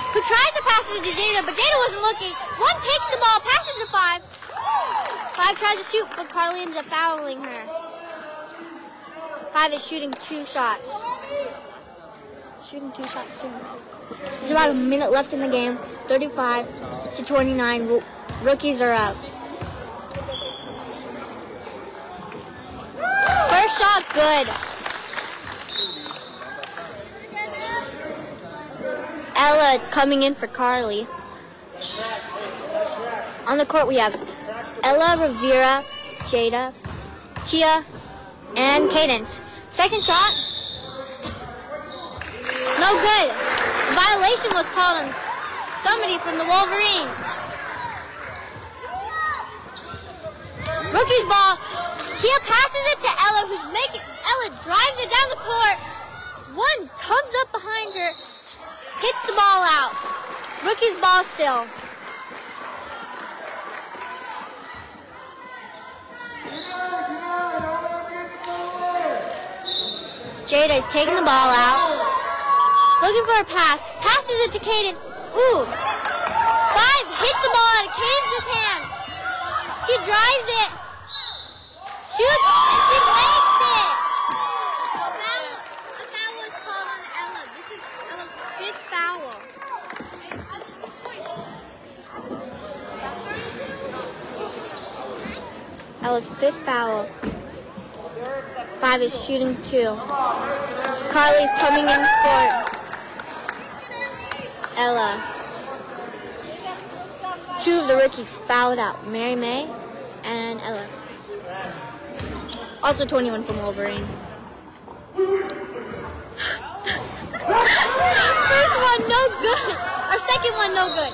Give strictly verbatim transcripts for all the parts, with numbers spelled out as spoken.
who tries to pass it to Jada, but Jada wasn't looking. One takes the ball, passes to Five. Five tries to shoot, but Carly ends up fouling her. Five is shooting two shots. Shooting two shots, shooting two. There's about a minute left in the game. thirty-five to twenty-nine. Ro- rookies are up. First shot, good. Ella coming in for Carly. On the court we have Ella, Rivera, Jada, Tia, and Cadence. Second shot. No good. Violation was called on somebody from the Wolverines. Rookie's ball. Tia passes it to Ella, who's making. Ella drives it down the court. One comes up behind her, hits the ball out. Rookie's ball still. Jada is taking the ball out. Looking for a pass. Passes it to Kaden. Ooh. Five hits the ball out of Kaden's hand. She drives it. Shoots, and she makes it. So foul, the foul was called on Ella. This is Ella's fifth foul. Ella's fifth foul. Five is shooting two. Carly's coming in for Ella. Two of the rookies fouled out, Mary May and Ella. Also twenty-one from Wolverine. First one, no good. Our second one, no good.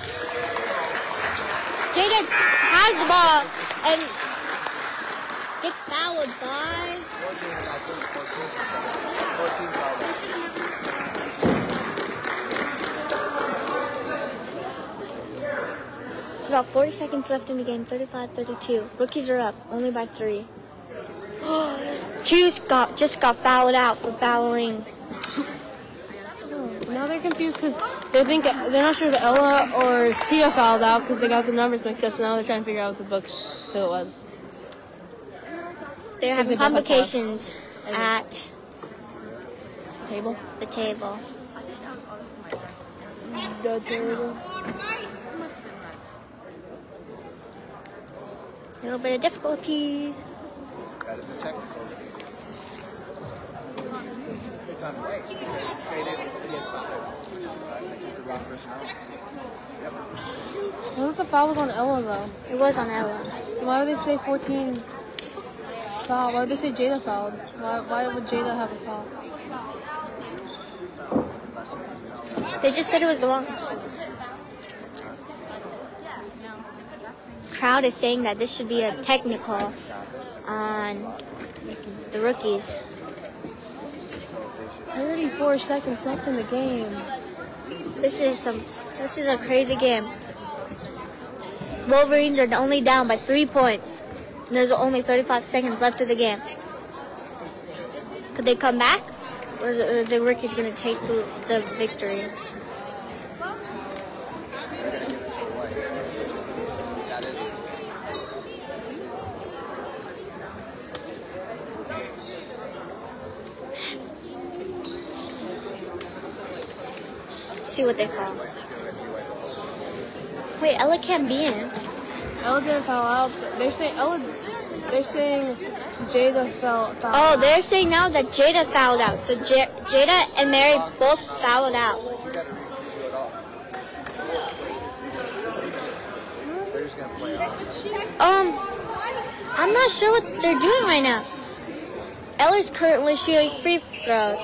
Jada has the ball and gets fouled by... There's about forty seconds left in the game, thirty-five thirty-two. Rookies are up, only by three. Two got, just got fouled out for fouling. Now they're confused because they think they're not sure if Ella or Tia fouled out because they got the numbers mixed up. So now they're trying to figure out what the books who it was. They're having complications at the table. The table. The table. A little bit of difficulties. That is a technical. It's on the way because they didn't get fouled. They took the wrong person out. Yep. I thought the foul was on Ella though. It was on Ella. So why would they say fourteen foul? Why would they say Jada fouled? Why, why would Jada have a foul? They just said it was the wrong. Crowd is saying that this should be a technical on the rookies. thirty-four seconds left in the game. This is some. This is a crazy game. Wolverines are only down by three points. And there's only thirty-five seconds left of the game. Could they come back, or are the rookies going to take the victory? See what they call. Wait, Ella can't be in. Ella didn't foul out. They're saying Ella. They're saying Jada fell. Fouled oh, out. they're saying now that Jada fouled out. So J- Jada and Mary both fouled out. They're just gonna play out. Um, I'm not sure what they're doing right now. Ella's currently shooting free throws.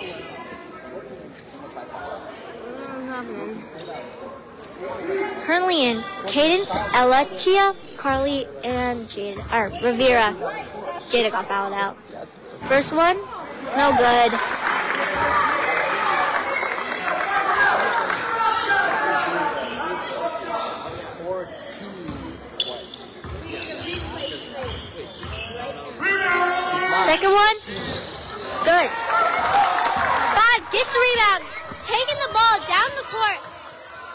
Currently in Cadence, Ella, Tia, Carly, and Jada, or Rivera. Jada got fouled out. First one, no good. Second one, good. Five gets the rebound, taking the ball down the court.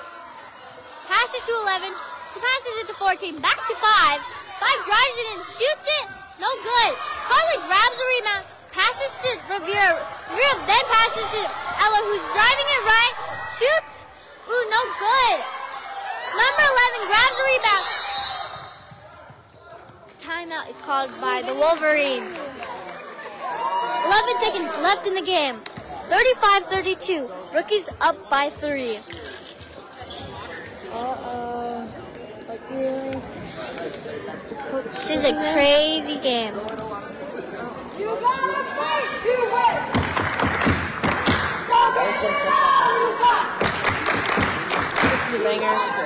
passes to eleven. He passes it to fourteen. Back to five. five drives it in, shoots it. No good. Carly grabs the rebound. Passes to Rivera. Rivera then passes to Ella, who's driving it right. Shoots. Ooh, no good. Number eleven grabs the rebound. Timeout is called by the Wolverines. eleven seconds left in the game. thirty-five thirty-two. Rookies up by three. Uh-oh. Like, yeah. This is a crazy game. This is a banger.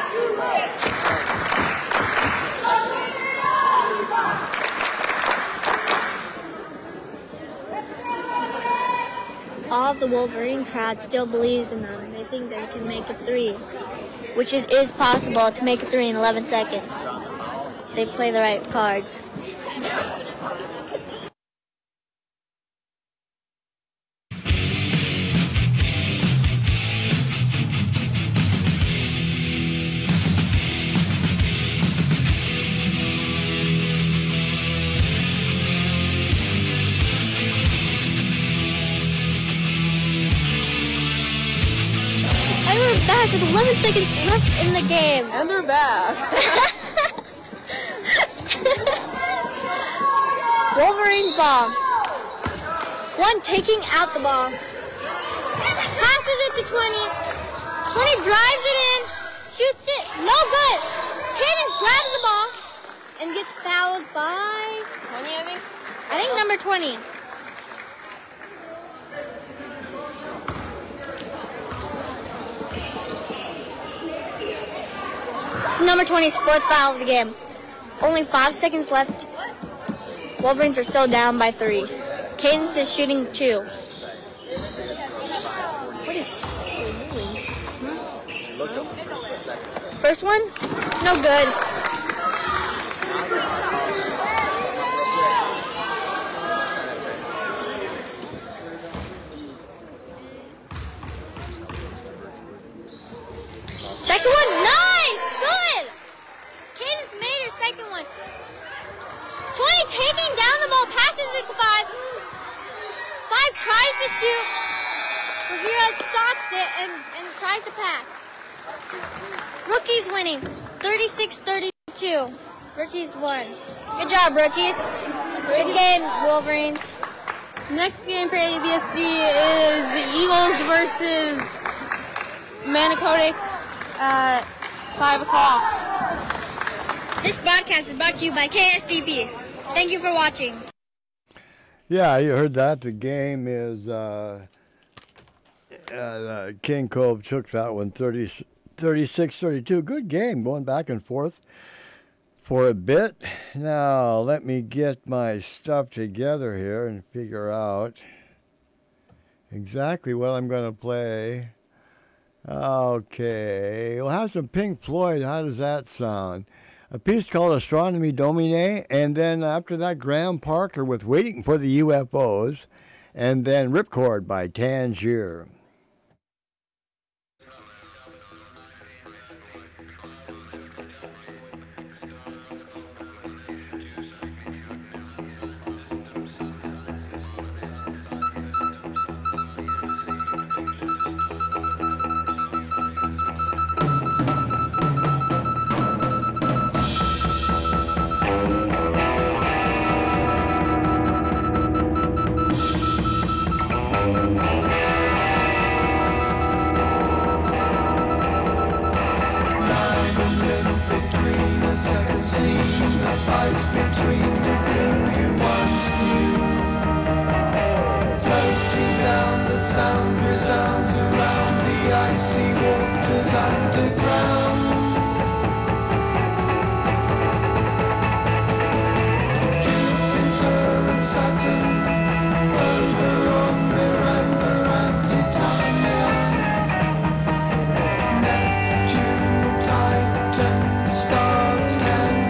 All of the Wolverine crowd still believes in them. They think they can make a three, which it is possible to make a three in eleven seconds. They play the right cards. And we're back with eleven seconds left in the game. And they're back. Wolverine's ball. One taking out the ball. Passes it to twenty. twenty drives it in. Shoots it. No good. Cadence grabs the ball and gets fouled by, twenty, I think? I think number twenty. It's number twenty's fourth foul of the game. Only five seconds left. Wolverines are still down by three. Cadence is shooting two. What is he doing? First one? No good. Second one, nice! Good! Cadence made her second one. twenty taking down the ball, passes it to five. Five tries to shoot. Rivera stops it and, and tries to pass. Rookies winning, thirty-six thirty-two. Rookies won. Good job, rookies. Good game, Wolverines. Next game for A B S D is the Eagles versus Manicodic at five o'clock. This broadcast is brought to you by K S D P. Thank you for watching. Yeah, you heard that. The game is uh, uh, King Cove took that one thirty, thirty-six thirty-two. Good game, going back and forth for a bit. Now, let me get my stuff together here and figure out exactly what I'm going to play. Okay, we'll have some Pink Floyd. How does that sound? A piece called Astronomy Domine, and then after that, Graham Parker with Waiting for the U F Os, and then Ripcord by Tangier. Fight between the blue you once knew. Floating down, the sound resounds around the icy waters underground. Jupiter and Saturn over on Miranda and Titania. Neptune, Titan, stars can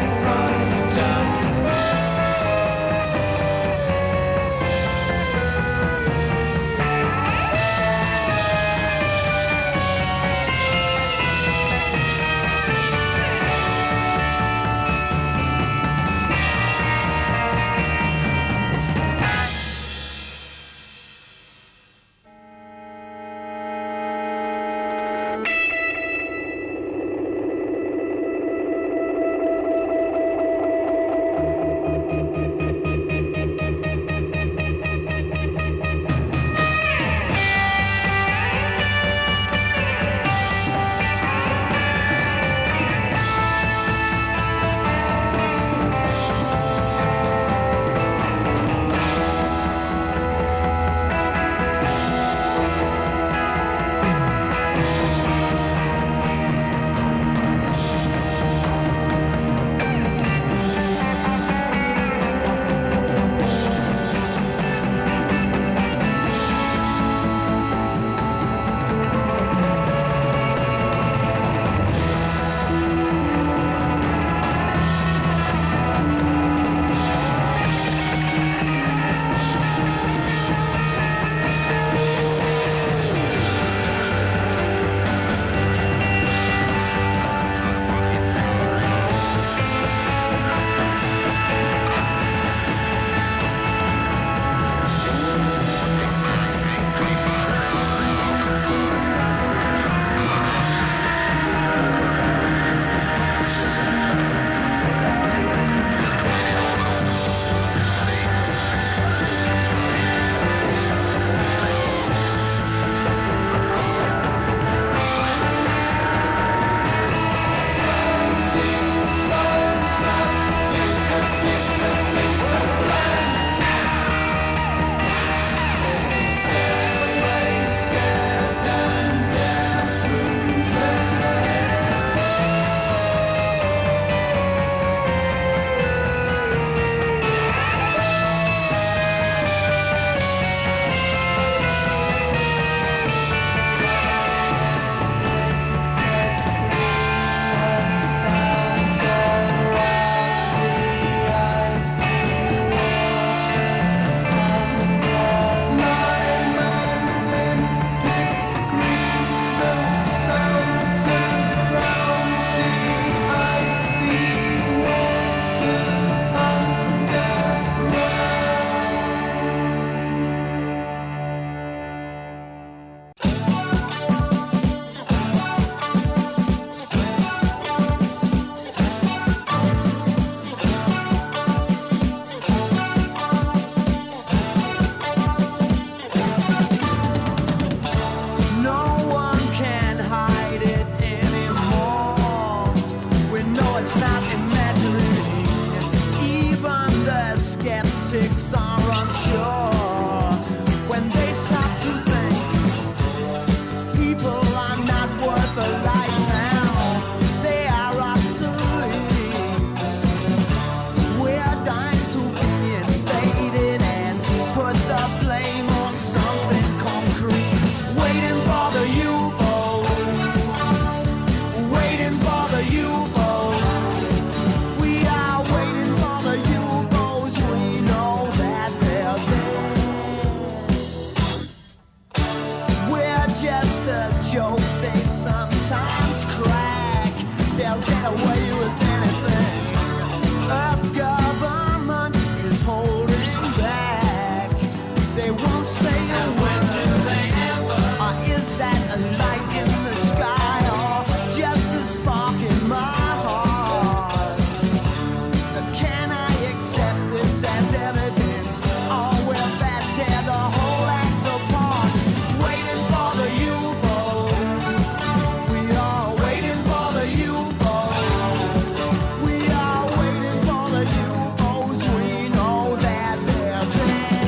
times crack, they'll get away with anything. Our government is holding back. They won't say a word. Or is that a light in the sky, or just a spark in my heart? Can I accept this as evidence, or will that tear the whole act apart? Waiting for the U F O. We are waiting for the U F O. We are waiting for the U F Os. We know that they're there.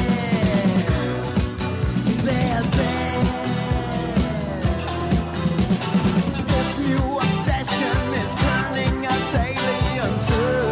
They're there. This new obsession is turning us alien too.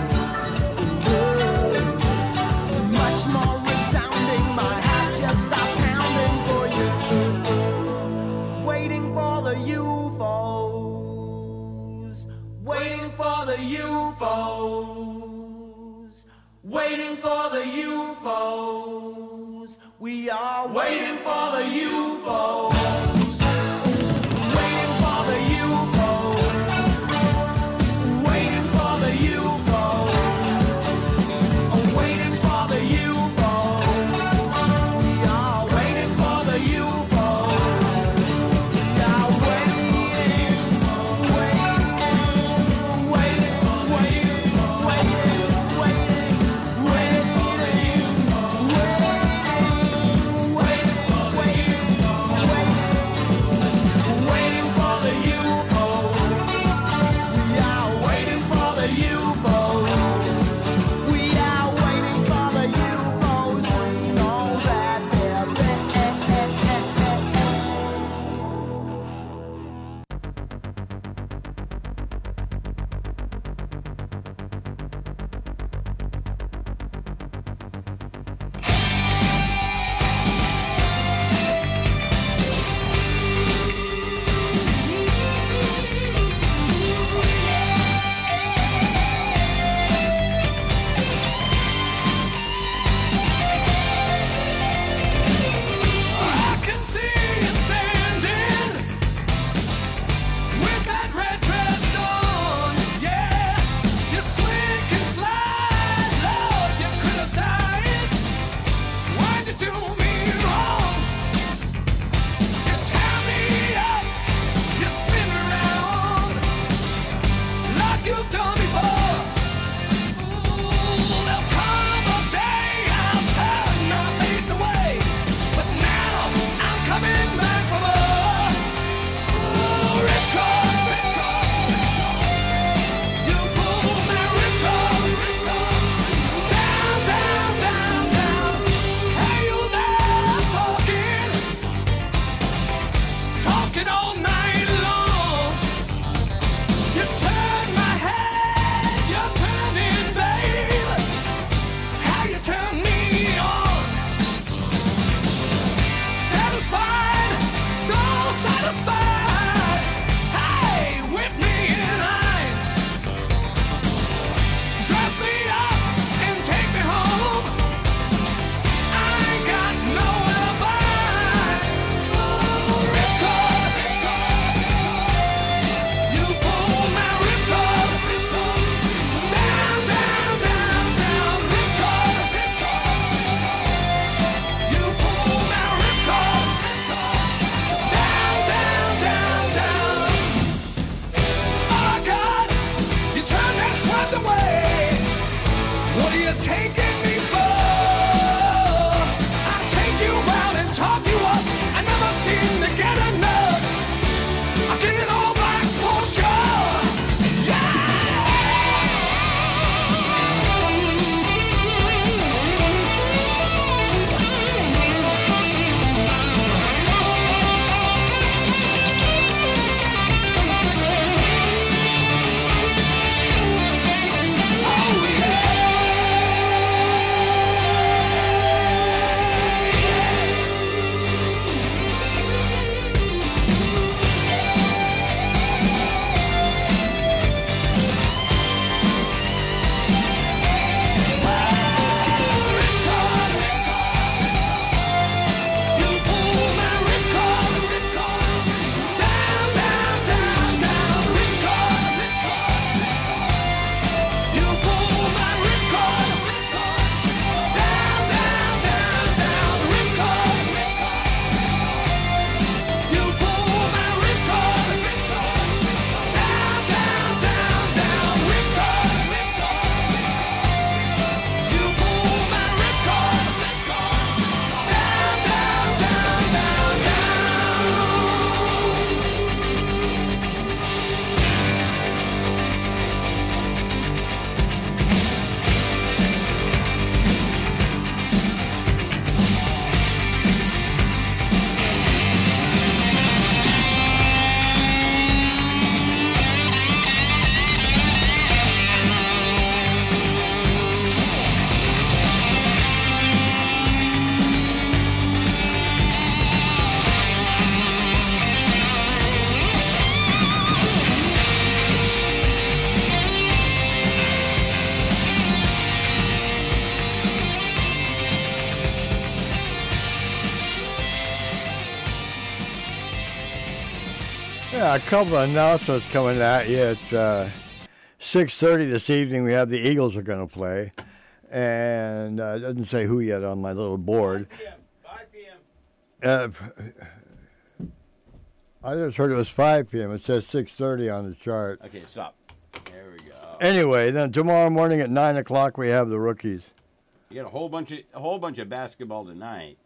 Much more resounding, my heart just stopped pounding for you. Waiting for the U F Os. Waiting for the U F Os. Waiting for the U F Os. We are waiting for the U F Os. Waiting for the U F Os. Waiting for the U F Os. Oh, waiting for the U F Os. We are waiting for the U F Os. We are waiting, waiting, waiting, waiting, waiting, waiting, waiting for the U F Os. Waiting, waiting, waiting, waiting for the U F Os. We are waiting for the U F Os. We are waiting for the U F Os. We know that they're there. I can see you standing with that red dress on. Yeah, you slick and slide, Lord, you criticize when you do me wrong. You tear me up, you spin me around like you've done before. Ooh, there'll come a day I'll turn my face away, but now I'm coming back for more. Ooh, ripcord, ripcord, you pull my ripcord, ripcord, down, down, down, down. Hey, you there talking, talking all night long. You turn my head, you're turning, babe. How you turn me on. Satisfied, so satisfied. Hey, whip me in line. Dress me up and take me home. I ain't got no alibis. Ooh, ripcord, ripcord, you pull my ripcord, ripcord, down, down, down, down, ripcord, ripcord, you pull my ripcord, ripcord, down, down, down, Yeah, a couple of announcements coming at you at uh, six thirty this evening. We have the Eagles are going to play. And uh, it doesn't say who yet on my little board. five p.m. Uh, I just heard it was five p.m. It says six thirty on the chart. Okay, stop. There we go. Anyway, then tomorrow morning at nine o'clock we have the rookies. You got a whole bunch of a whole bunch of basketball tonight.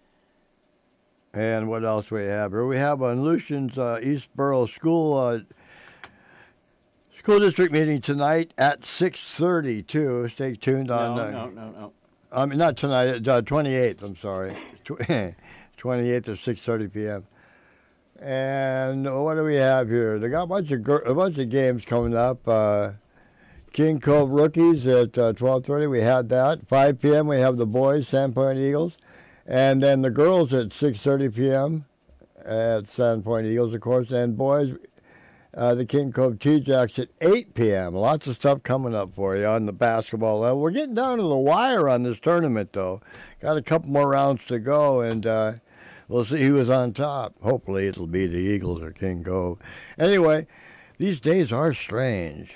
And what else we have here? We have on Lucian's uh, Eastboro School uh, School District meeting tonight at six thirty too. Stay tuned on. No, uh, no, no, no. I mean, not tonight. Uh, twenty-eighth. I'm sorry. twenty-eighth at six thirty p.m. And what do we have here? They got a bunch of gr- a bunch of games coming up. Uh, King Cove Rookies at uh, twelve thirty. We had that. five p.m. we have the boys, Sandpoint Eagles. And then the girls at six thirty p.m. at Sandpoint Eagles, of course. And boys, uh, the King Cove T-Jacks at eight p.m. Lots of stuff coming up for you on the basketball level. We're getting down to the wire on this tournament, though. Got a couple more rounds to go, and uh, we'll see who is on top. Hopefully it'll be the Eagles or King Cove. Anyway, these days are strange.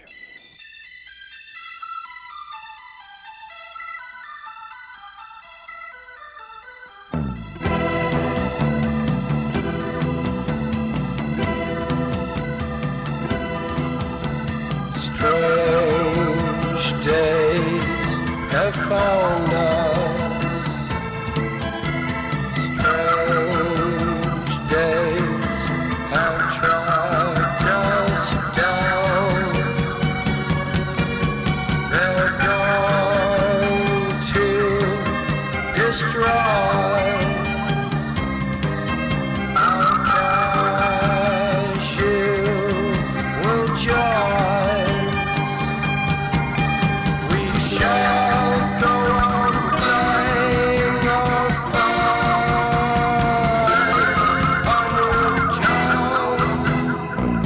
Strange days have found us. Strange days have tracked us down. They're going to destroy our cash. You will join. Shall go on playing our fight on the town.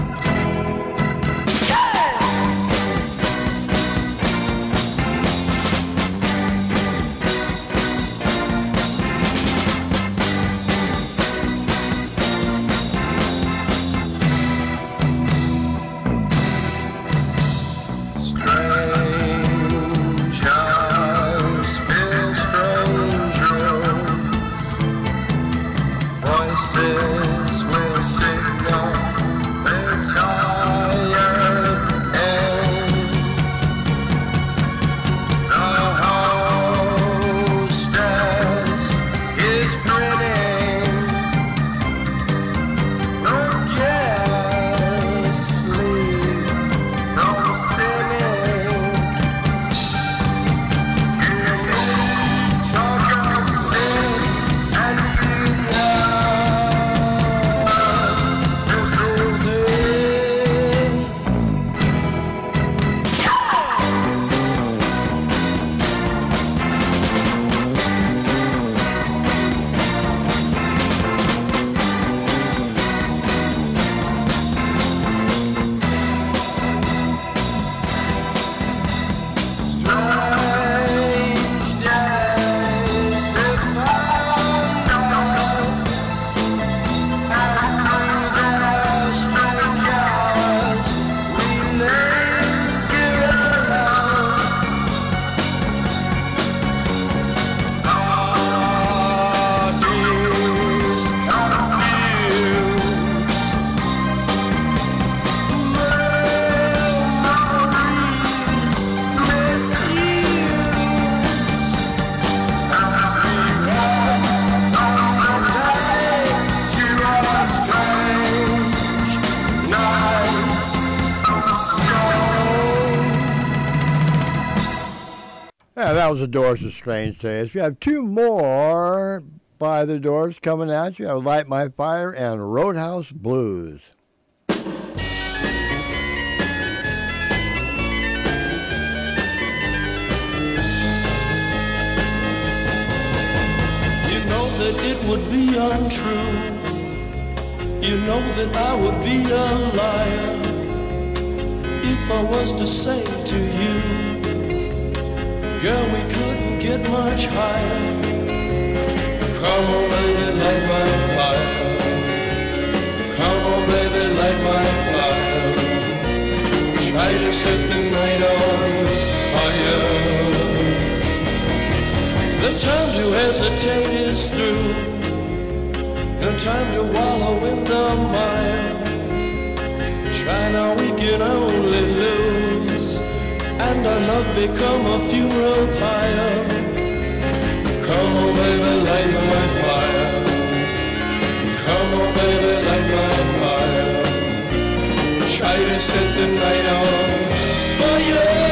Strange eyes fill strange rooms. Voices will signal their tired end. The hostess is grinning. The guests sleep from sinning. Hear me talk of sin, and you know this is it. Strange days have found us, and through their strange eyes we linger alone. Bodies confused, memories misused. As we walk on the day to our strange night of stone. Yeah, that was the Doors of Strange Days. We have two more by the Doors coming at you. I Light My Fire and Roadhouse Blues. You know that it would be untrue. You know that I would be a liar if I was to say to you, girl, we couldn't get much higher. Come on, baby, light my fire. Come on, baby, light to set the night on fire. The time to hesitate is through. No time to wallow in the mire. Try now, we can only lose, and our love become a funeral pyre. Come on, baby, light my fire. Come on, baby, light my fire. Try to set the night on fire.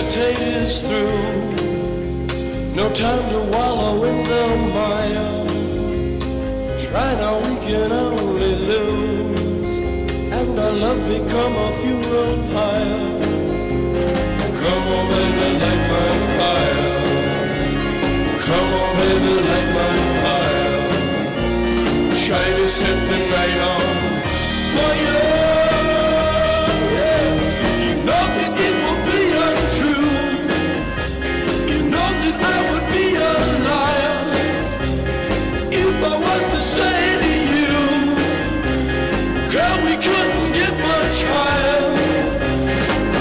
hesitate is through. No time to wallow in the mire. Try now, we can only lose. And our love become a funeral pyre. Come on, baby, light my fire. Come on, baby, light my fire. Try to set the night on fire. You know that it will be untrue. You know that I would be a liar if I was to say to you, girl, we couldn't get much higher.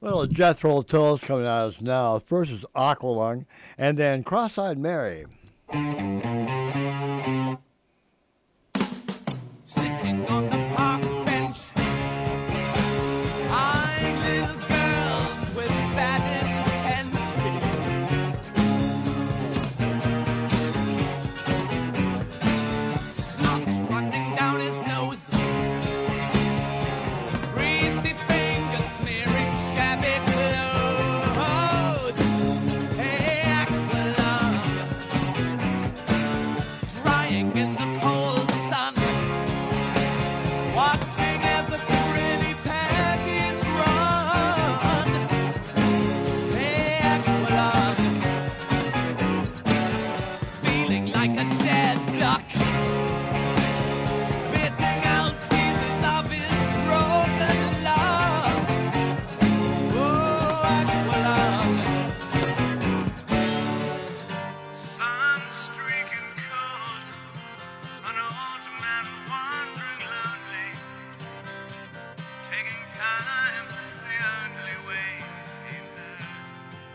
Little Jethro Tull's coming at us now. First is Aqualung, and then Cross-Eyed Mary. Sitting on the park bench, eyeing little girls with bad intent. Snot running down his nose, greasy fingers smearing shabby clothes. Hey, Aqualung, drying in the cold sun, watching as the pretty packies run. Hey, Aqualung, feeling like a dead duck, spitting out pieces of his broken love. Oh, Aqualung, sun streaking cold, an old man wandering lonely, taking time the only way he knows.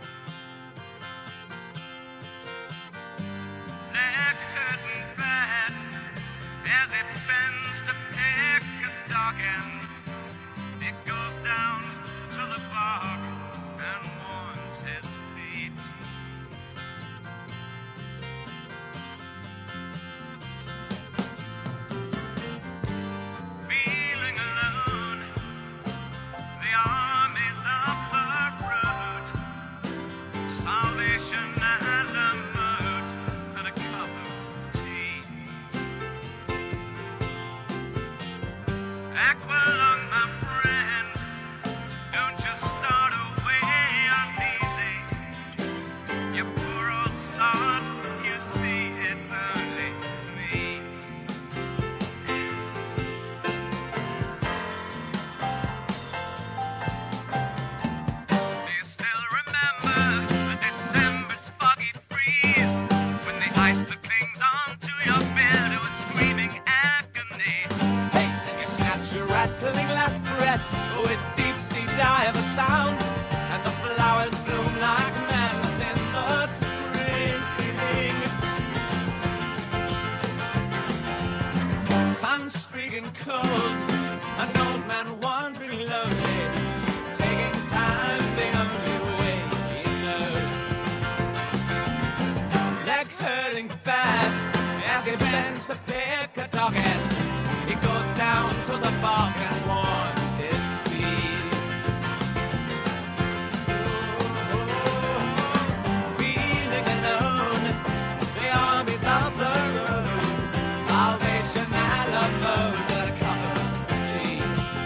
Their curtain bad as it bends to pick a dog end. It goes down to the bark and warms his feet. Feeling alone, the armies of the road, salvation and a moat and a cup of tea. Aqualung, my friend, don't just start away uneasy. You poor old sod, you see it's only me. Do you still remember the December's foggy freeze, when the ice that clings onto your beard was screaming agony? Hey, and you snatch your rattling last breaths with deep sea diver sounds, and the flowers bloom like madness in the spring. Sun streaking cold, an old man wandering lonely, taking time the only way he knows. Leg hurting bad as he bends to pick a dog end. He goes down to the bog and warms his feet. Feeling alone, the armies of the road, salvation and a moat and a cup of tea.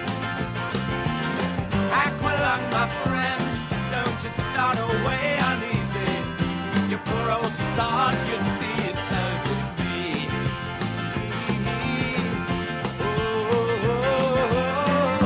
Aqualung, my friend, don't you start away uneasy. You poor old sod, you see it's only me. Oh, oh, oh, oh,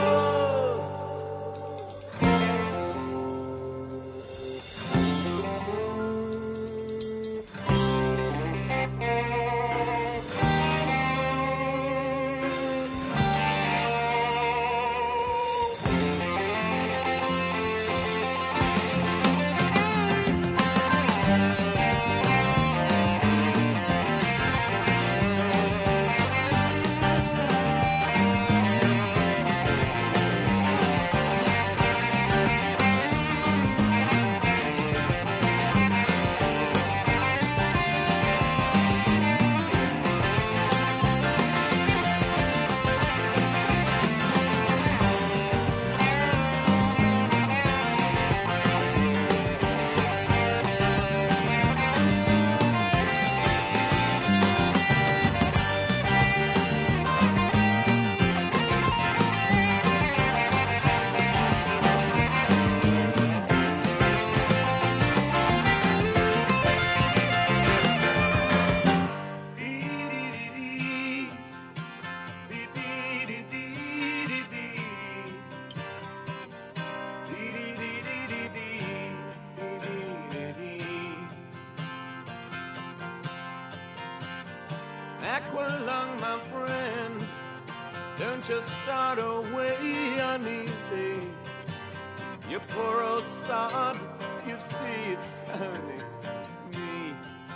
Aqualung, my friend, don't just start away uneasy. You poor old sod, you see it's only me.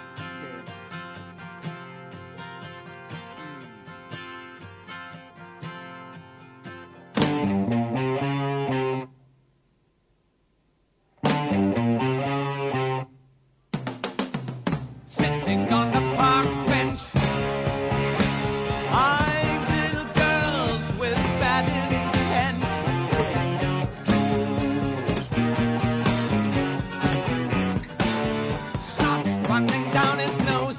Sitting on the park bench, I'm little girls with bad intent. snot's running down his nose.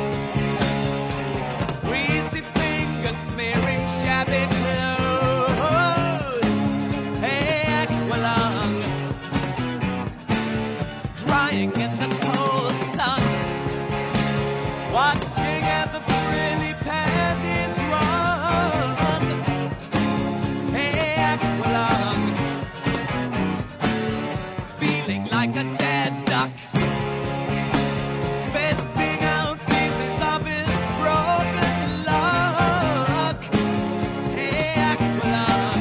Greasy fingers smearing shabby clothes. Hey, Aqualung, drying in the cold sun, watching as the frilly panties run. Hey, Aqualung, feeling like a dead duck, spitting out pieces of his broken luck. Hey, Aqualung.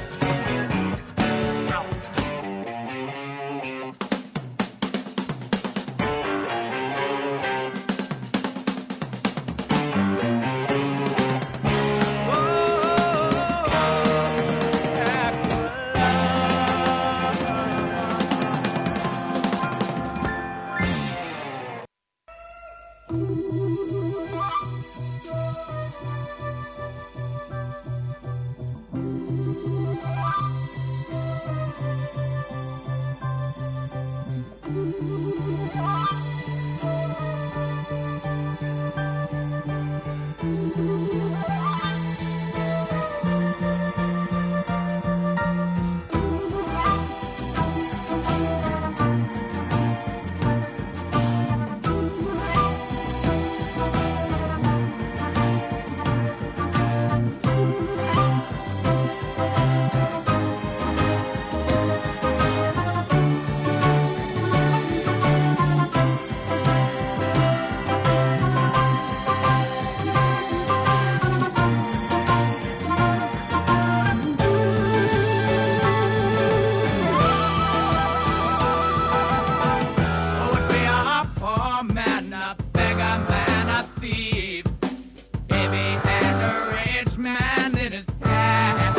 would be a poor man, a beggar man, a thief, if he had a rich man in his hand,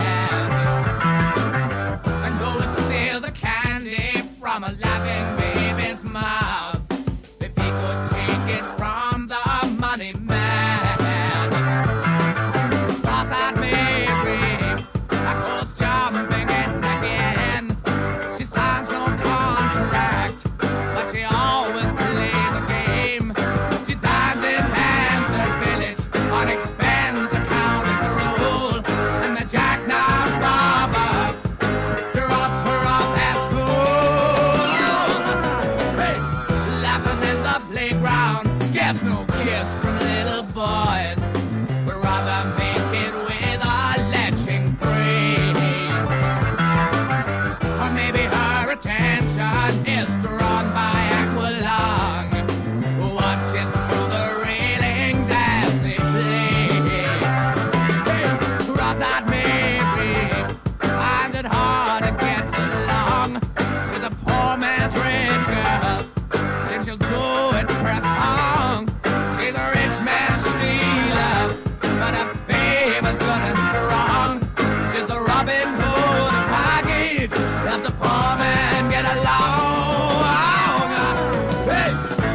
and who would steal the candy from a laughing baby's mouth if he could take it from the money man. Cross-eyed Mary, that goes jumping in again. She signs no contract, but she always plays the game. She dines in Hampstead Village on expense accounting the rule, and the jackknife barber drops her off at school. Hey, laughing in the playground, gets no kiss from little boys. We'd rather make it with a lynching breed. Or maybe her attention is drawn by Aqualung, who watches through the railings as they play. Hey, cross-eyed Mary finds it hard to get along. She's a poor man's rich girl, then she'll go and press on. She's a rich man's stealer, but her favor's good and strong. She's the Robin Hood package, help the poor man get along. Hey!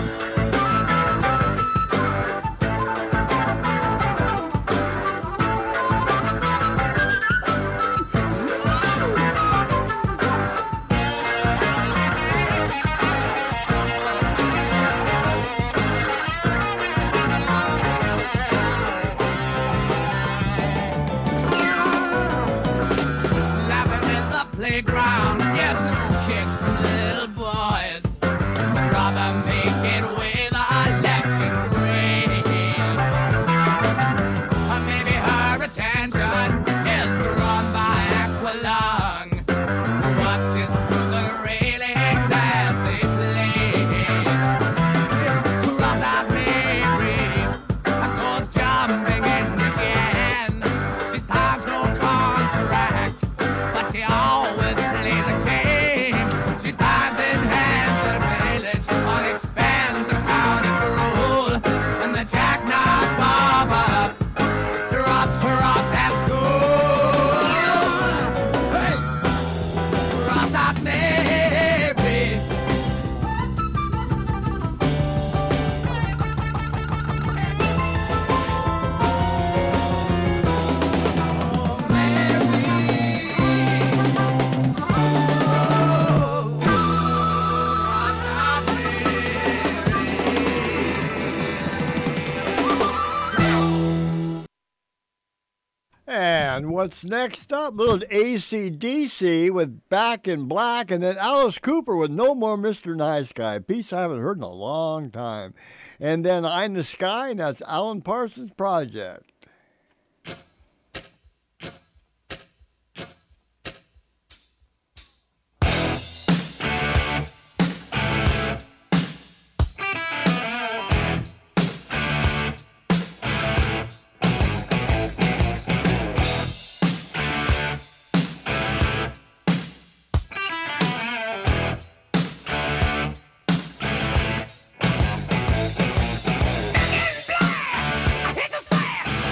Laughing in the playground, yes, no kicks from little boys. But rather make it with a lecture grade. Or maybe her attention is drawn by Aqualung, who watches through the railings as they play. Cross-eyed Mary, that goes jumping in again. She signs no contract, but she always plays And what's next up? Little A C D C with Back in Black, and then Alice Cooper with No More Mister Nice Guy. A piece I haven't heard in a long time. And then Eye in the Sky, and that's Alan Parsons Project. I hit the sand.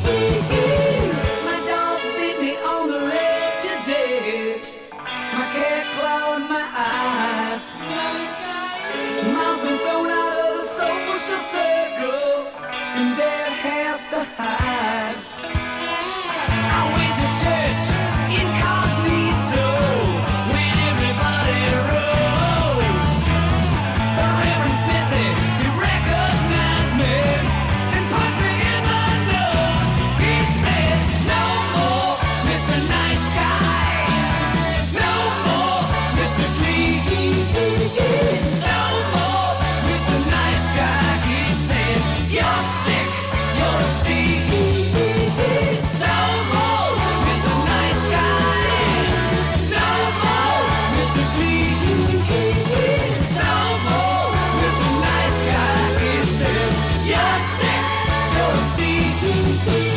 My dog bit me on the leg today. My cat clawed my eyes. Mom's been thrown out of the social circle, and Dad has to hide. I went to church incognito when everybody rose. The Reverend Smithy, he recognized me and punched me in the nose. He said, no more, Mister Nice Guy. No more, Mister Clean. No more, Mister Nice Guy. He said, you're sick, you're a C. No more, Mister Nice Guy. No more, Mister Clean. No more, Mister Nice Guy. He said, you're sick, you're a C.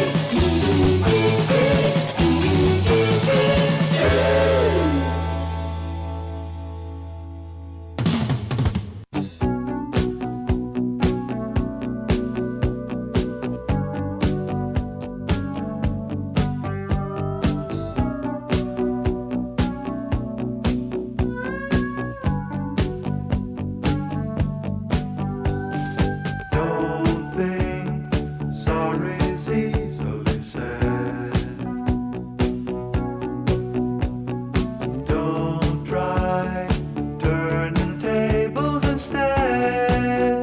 Don't think sorry's easily said. Don't try turning tables instead.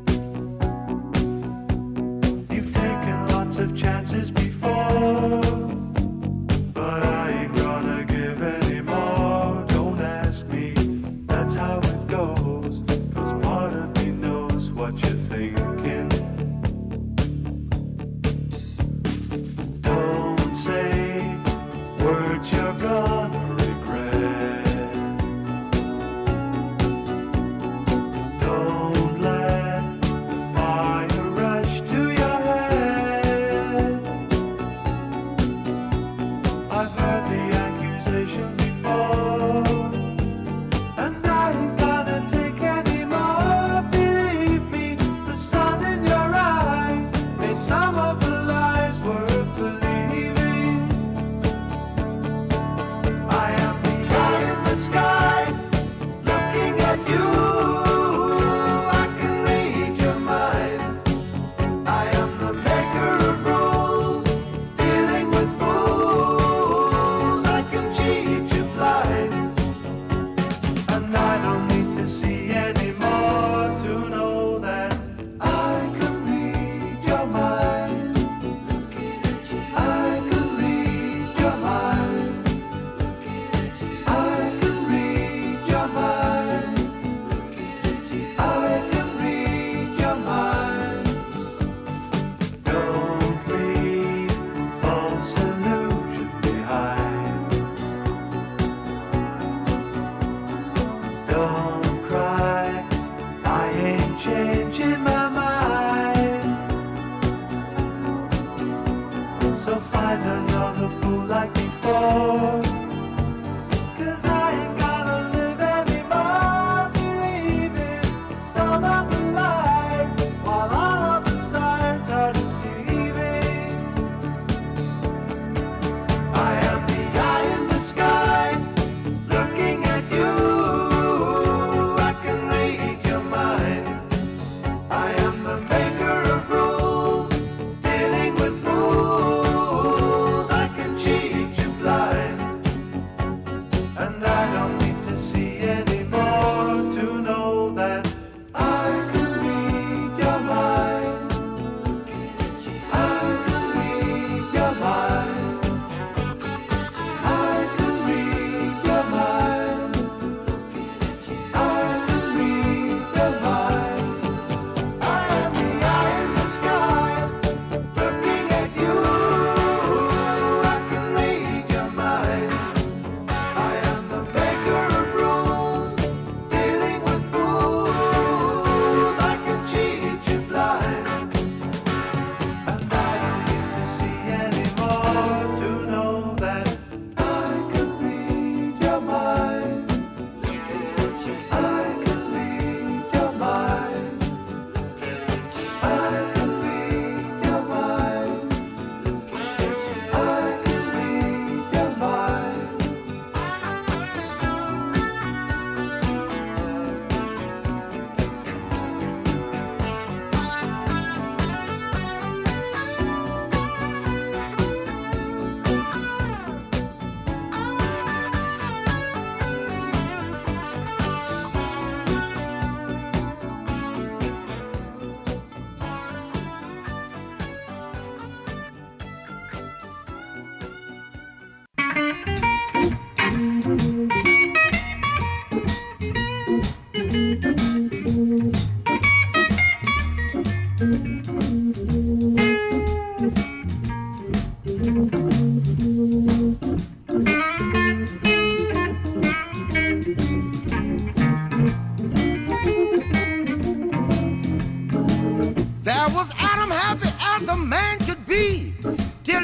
You've taken lots of chances before, but I ain't gonna give any more. Don't ask me, that's how it goes. 'Cause part of me knows what you're thinking. Don't say words you're gonna regret. Don't let the fire rush to your head. I've heard the accusation before, and I ain't gonna take any more. Believe me, the sun in your eyes made some of the lies worth believing. I am the eye in the sky, looking at you. I can read your mind. I am the maker of rules, dealing with fools. I can cheat you blind. And I don't need to see anymore to know that I can read your mind. I can read your mind. I can read your mind. I can read your mind. Don't leave false illusion behind. Don't cry, I ain't changing my mind. So find another fool like before. 'Cause I ain't gonna live anymore believing some of the lies, while all of the signs are deceiving. I am the eye in the sky, looking at you. I can read your mind. I am the maker of rules, dealing with fools. I can cheat you blind.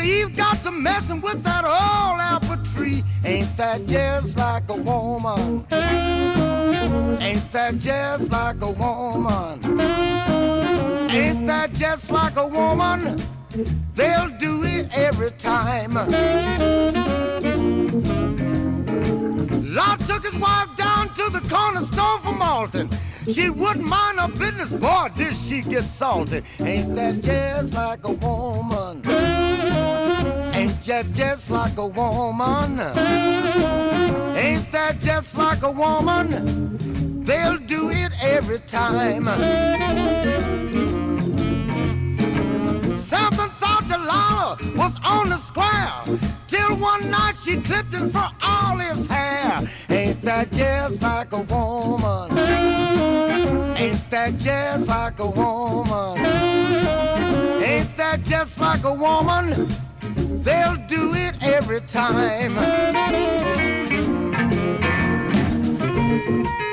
Eve got to messing with that old apple tree. Ain't that just like a woman? Ain't that just like a woman? Ain't that just like a woman? They'll do it every time. Lot took his wife down to the corner store for malting. She wouldn't mind her business, boy, did she get salty. Ain't that just like a woman? Ain't that just like a woman? Ain't that just like a woman? They'll do it every time. Something thought Delilah was on the square, till one night she clipped him for all his hair. Ain't that just like a woman? Ain't that just like a woman? Ain't that just like a woman? They'll do it every time.